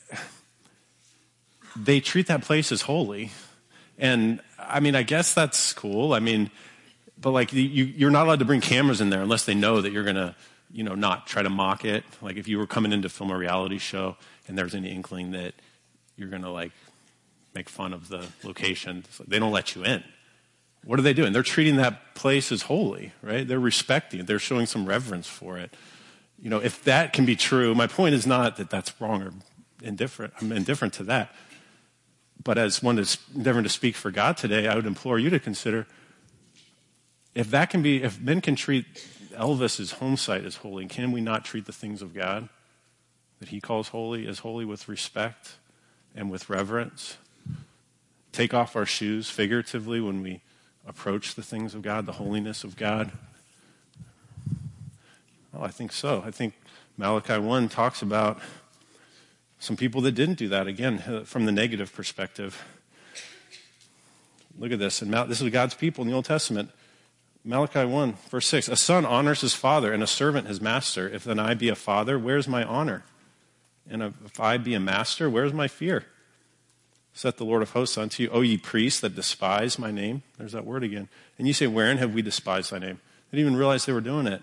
they treat that place as holy. And I mean, I guess that's cool. I mean, but like you, you're not allowed to bring cameras in there unless they know that you're going to, you know, not try to mock it. Like if you were coming in to film a reality show and there's any inkling that you're going to like make fun of the location, they don't let you in. What are they doing? They're treating that place as holy, right? They're respecting it. They're showing some reverence for it. You know, if that can be true, my point is not that that's wrong or indifferent. I'm indifferent to that. But as one that's endeavoring to speak for God today, I would implore you to consider if that can be, if men can treat Elvis's home site as holy, can we not treat the things of God that he calls holy as holy with respect and with reverence? Take off our shoes figuratively when we approach the things of God, the holiness of God? Well, I think so. I think Malachi one talks about some people that didn't do that, again, from the negative perspective. Look at this. And this is God's people in the Old Testament. Malachi one, verse six, a son honors his father and a servant his master. If then I be a father, where's my honor? And if I be a master, where's my fear? Saith the Lord of hosts unto you, O ye priests that despise my name. There's that word again. And you say, wherein have we despised thy name? They didn't even realize they were doing it.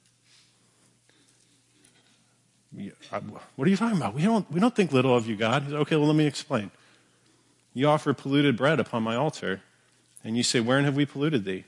What are you talking about? We don't, we don't think little of you, God. He said, okay, well, let me explain. You offer polluted bread upon my altar, and you say, wherein have we polluted thee?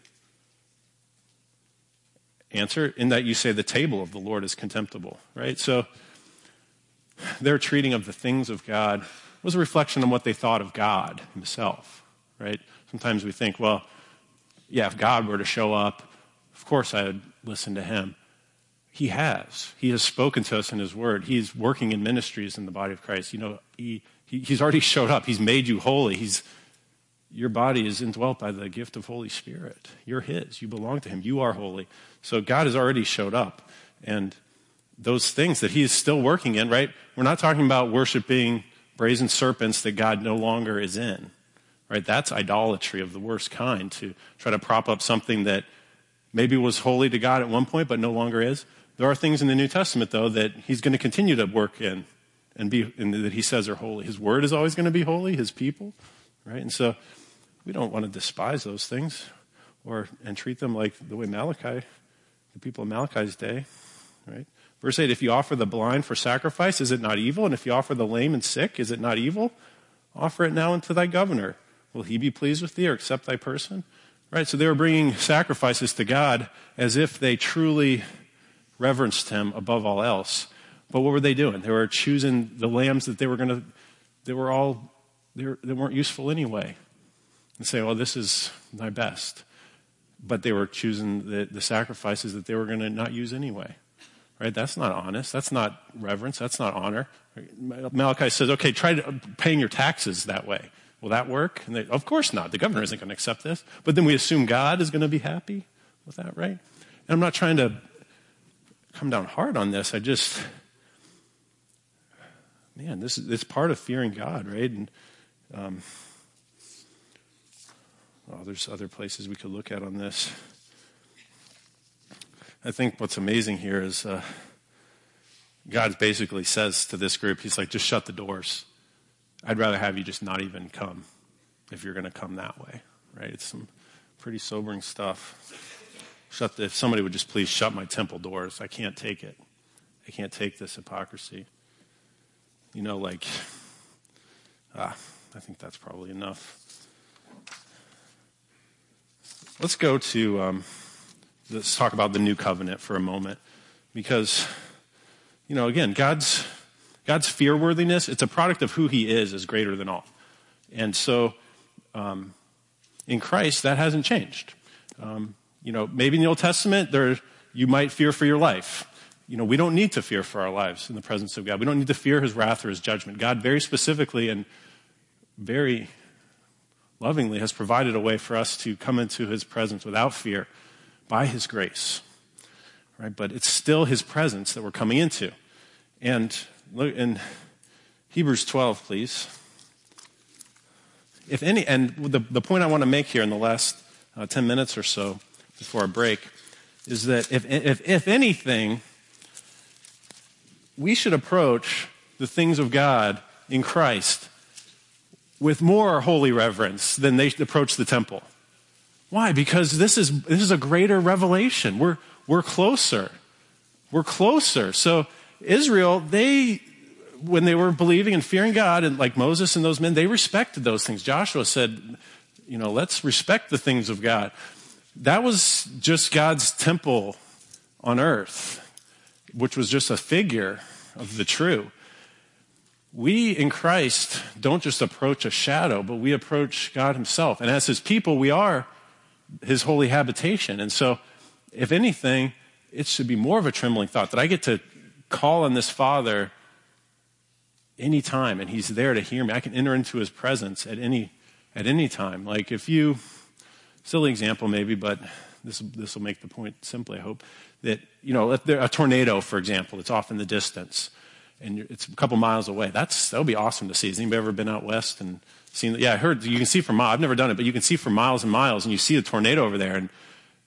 Answer, in that you say the table of the Lord is contemptible, right? So their treating of the things of God was a reflection on what they thought of God himself, right? Sometimes we think, well, yeah, if God were to show up, of course I would listen to him. He has. He has spoken to us in his word. He's working in ministries in the body of Christ. You know, he, he he's already showed up. He's made you holy. He's Your body is indwelt by the gift of Holy Spirit. You're his. You belong to him. You are holy. So God has already showed up. And those things that he is still working in, right? We're not talking about worshiping brazen serpents that God no longer is in, right? That's idolatry of the worst kind, to try to prop up something that maybe was holy to God at one point but no longer is. There are things in the New Testament, though, that he's going to continue to work in and be, and that he says are holy. His word is always going to be holy, his people, right? And so we don't want to despise those things or and treat them like the way Malachi, the people of Malachi's day, right? Verse eight, if you offer the blind for sacrifice, is it not evil? And if you offer the lame and sick, is it not evil? Offer it now unto thy governor. Will he be pleased with thee or accept thy person? Right, so they were bringing sacrifices to God as if they truly reverenced him above all else. But what were they doing? They were choosing the lambs that they were going to, they were all, they, were, they weren't useful anyway. And say, well, this is my best. But they were choosing the, the sacrifices that they were going to not use anyway. Right? That's not honest. That's not reverence. That's not honor. Malachi says, okay, try to, paying your taxes that way. Will that work? And they, of course not. The governor isn't going to accept this. But then we assume God is going to be happy with that, right? And I'm not trying to come down hard on this. I just, man, this is it's part of fearing God, right? And um, well, there's other places we could look at on this. I think what's amazing here is uh, God basically says to this group, he's like, just shut the doors. I'd rather have you just not even come if you're going to come that way, right? It's some pretty sobering stuff. Shut the, if somebody would just please shut my temple doors. I can't take it. I can't take this hypocrisy. You know, like, ah, I think that's probably enough. Let's go to... Um, Let's talk about the new covenant for a moment, because, you know, again, God's God's fearworthiness, it's a product of who he is, is greater than all. And so um, in Christ, that hasn't changed. Um, you know, maybe in the Old Testament, there you might fear for your life. You know, we don't need to fear for our lives in the presence of God. We don't need to fear his wrath or his judgment. God very specifically and very lovingly has provided a way for us to come into his presence without fear, by his grace, right? But it's still his presence that we're coming into. And look in Hebrews twelve, please. If any, and the, the point I want to make here in the last uh, ten minutes or so before our break is that if, if, if anything, we should approach the things of God in Christ with more holy reverence than they approach the temple. Why? Because this is this is a greater revelation. We're we're closer. We're closer. So Israel, they when they were believing and fearing God, and like Moses and those men, they respected those things. Joshua said, you know, let's respect the things of God. That was just God's temple on earth, which was just a figure of the true. We in Christ don't just approach a shadow, but we approach God himself. And as his people, we are his holy habitation. And so, if anything, it should be more of a trembling thought that I get to call on this Father anytime, and he's there to hear me. I can enter into his presence at any at any time. Like if you, silly example maybe, but this this will make the point simply, I hope, that, you know, if there, a tornado, for example, it's off in the distance, and it's a couple miles away. That's that would be awesome to see. Has anybody ever been out west and seen? Yeah, I heard you can see for miles. I've never done it, but you can see for miles and miles, and you see a tornado over there. And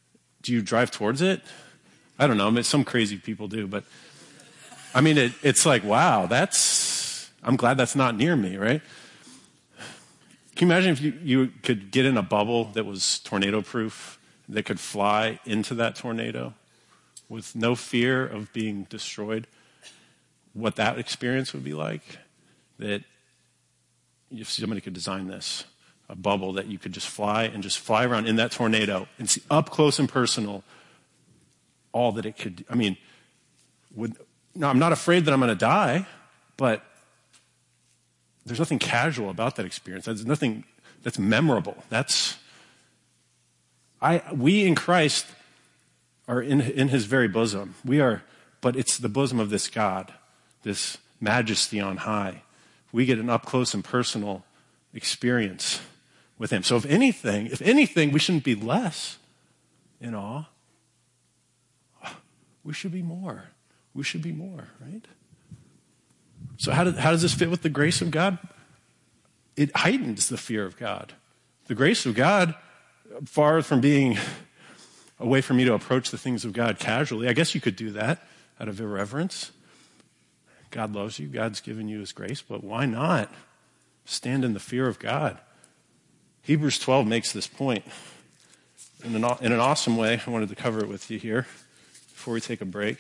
do you drive towards it? I don't know. I mean, some crazy people do, but I mean, it, it's like, wow, that's, I'm glad that's not near me, right? Can you imagine if you, you could get in a bubble that was tornado proof, that could fly into that tornado with no fear of being destroyed? What that experience would be like? That if somebody could design this, a bubble that you could just fly and just fly around in that tornado and see up close and personal all that it could. I mean, would, no, I'm not afraid that I'm going to die, but there's nothing casual about that experience. There's nothing that's memorable. That's I. We in Christ are in in His very bosom. We are, but it's the bosom of this God, this majesty on high. We get an up close and personal experience with Him. So if anything, if anything, we shouldn't be less in awe. We should be more. We should be more, right? So how, do, how does this fit with the grace of God? It heightens the fear of God. The grace of God, far from being a way for me to approach the things of God casually, I guess you could do that out of irreverence. God loves you. God's given you His grace, but why not stand in the fear of God? Hebrews twelve makes this point in an, in an awesome way. I wanted to cover it with you here before we take a break.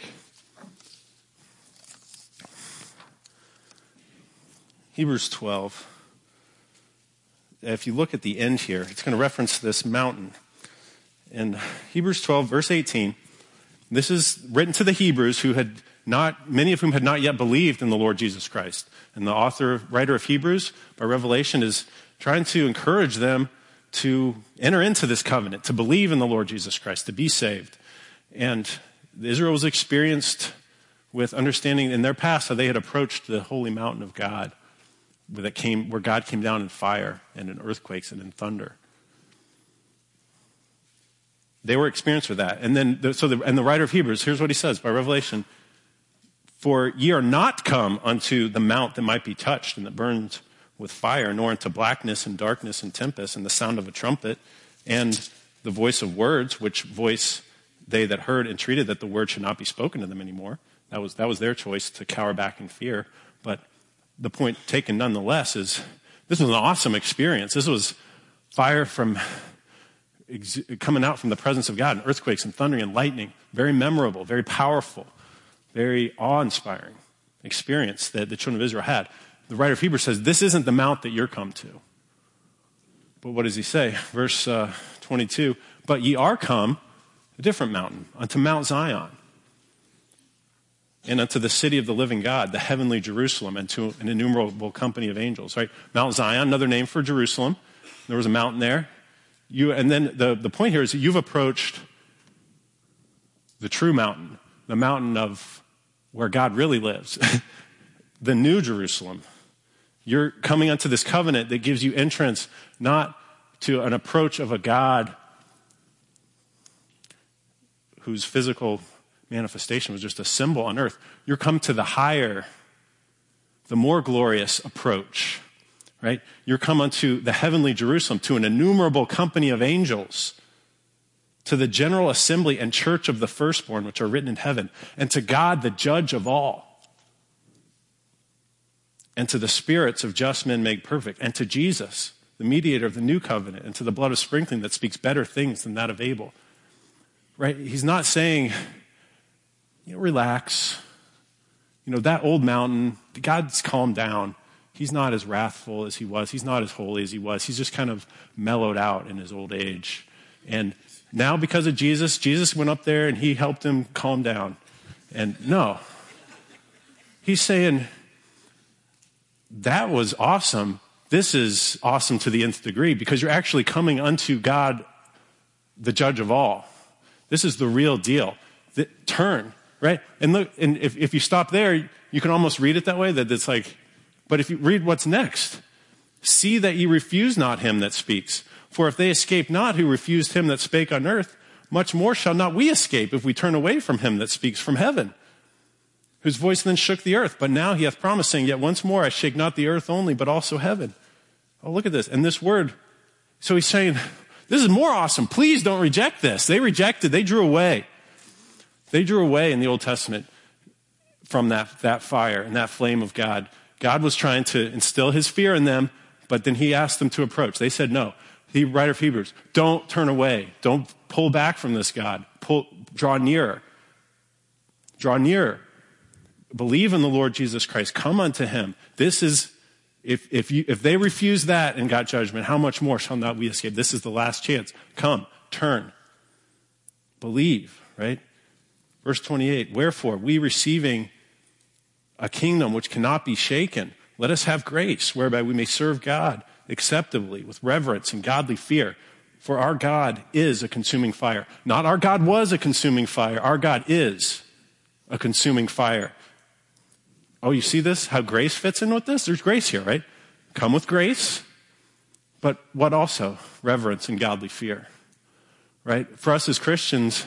Hebrews twelve. If you look at the end here, it's going to reference this mountain. In Hebrews twelve, verse eighteen, this is written to the Hebrews who had not, many of whom had not yet believed in the Lord Jesus Christ. And the author, writer of Hebrews, by revelation, is trying to encourage them to enter into this covenant, to believe in the Lord Jesus Christ, to be saved. And Israel was experienced with understanding in their past how they had approached the holy mountain of God, where, that came, where God came down in fire and in earthquakes and in thunder. They were experienced with that. And then, the, so the, and the writer of Hebrews, here's what he says by revelation: "For ye are not come unto the mount that might be touched and that burns with fire, nor into blackness and darkness and tempest and the sound of a trumpet and the voice of words, which voice they that heard entreated that the word should not be spoken to them anymore." That was, that was their choice, to cower back in fear. But the point taken nonetheless is this was an awesome experience. This was fire from ex- coming out from the presence of God, and earthquakes and thundering and lightning. Very memorable, very powerful, very awe-inspiring experience that the children of Israel had. The writer of Hebrews says, this isn't the mount that you're come to. But what does he say? Verse uh, twenty-two, "But ye are come a different mountain, unto Mount Zion, and unto the city of the living God, the heavenly Jerusalem, and to an innumerable company of angels." Right? Mount Zion, another name for Jerusalem. There was a mountain there. You, and then the, the point here is that you've approached the true mountain, the mountain of where God really lives, the new Jerusalem. You're coming unto this covenant that gives you entrance not to an approach of a God whose physical manifestation was just a symbol on earth. You're come to the higher, the more glorious approach, right? You're come unto the heavenly Jerusalem, to an innumerable company of angels, to the general assembly and church of the firstborn, which are written in heaven, and to God, the judge of all, and to the spirits of just men made perfect, and to Jesus, the mediator of the new covenant, and to the blood of sprinkling that speaks better things than that of Abel. Right? He's not saying, you know, relax. You know, that old mountain, God's calmed down. He's not as wrathful as he was. He's not as holy as he was. He's just kind of mellowed out in his old age. And now because of Jesus, Jesus went up there and he helped him calm down. And no. He's saying, that was awesome. This is awesome to the nth degree, because you're actually coming unto God, the judge of all. This is the real deal. The, turn, right? And look, and if, if you stop there, you can almost read it that way, that it's like, but if you read what's next, see that ye refuse not him that speaks. For if they escape not who refused him that spake on earth, much more shall not we escape if we turn away from him that speaks from heaven, whose voice then shook the earth. But now he hath promised, saying, yet once more I shake not the earth only, but also heaven. Oh, look at this. And this word, so he's saying, This is more awesome. Please don't reject this. They rejected. They drew away. They drew away in the Old Testament from that, that fire and that flame of God. God was trying to instill his fear in them, but then he asked them to approach. They said no. The writer of Hebrews, don't turn away. Don't pull back from this God. Pull, draw nearer. Draw nearer. Believe in the Lord Jesus Christ. Come unto him. This is, if, if, you, if they refuse that and got judgment, how much more shall not we escape? This is the last chance. Come, turn. Believe, right? Verse twenty-eight, wherefore, we receiving a kingdom which cannot be shaken, let us have grace, whereby we may serve God acceptably, with reverence and godly fear. For our God is a consuming fire. Not our God was a consuming fire. Our God is a consuming fire. Oh, you see this? How grace fits in with this? There's grace here, right? Come with grace, but what also? Reverence and godly fear, right? For us as Christians,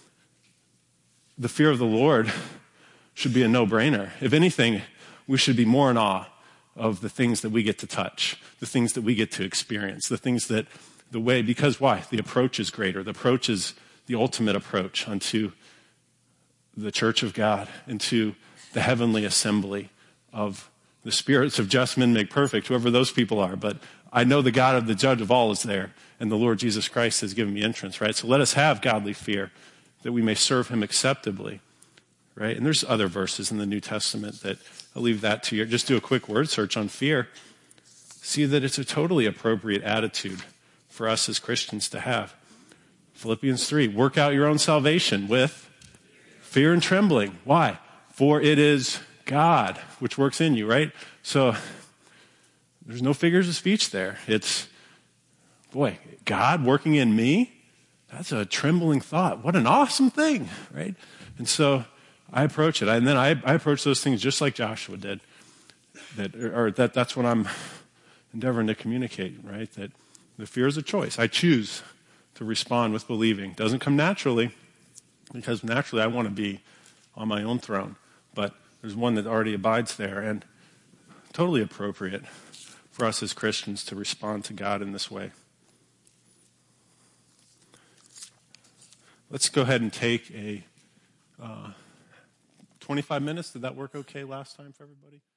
the fear of the Lord should be a no-brainer. If anything, we should be more in awe of the things that we get to touch, the things that we get to experience, the things that, the way, because why? The approach is greater. The approach is the ultimate approach unto the church of God, into the heavenly assembly of the spirits of just men make perfect, whoever those people are. But I know the God of the judge of all is there, and the Lord Jesus Christ has given me entrance, right? So let us have godly fear, that we may serve him acceptably, right? And there's other verses in the New Testament that I'll leave that to you. Just do a quick word search on fear. See that it's a totally appropriate attitude for us as Christians to have. Philippians three, work out your own salvation with fear and trembling. Why? For it is God which works in you, right? So there's no figures of speech there. It's, boy, God working in me? That's a trembling thought. What an awesome thing, right? And so I approach it. And then I, I approach those things just like Joshua did. That, or that that's what I'm endeavoring to communicate, right? That the fear is a choice. I choose to respond with believing. Doesn't come naturally, because naturally I want to be on my own throne. But there's one that already abides there, and totally appropriate for us as Christians to respond to God in this way. Let's go ahead and take a uh, twenty-five minutes. Did that work okay last time for everybody?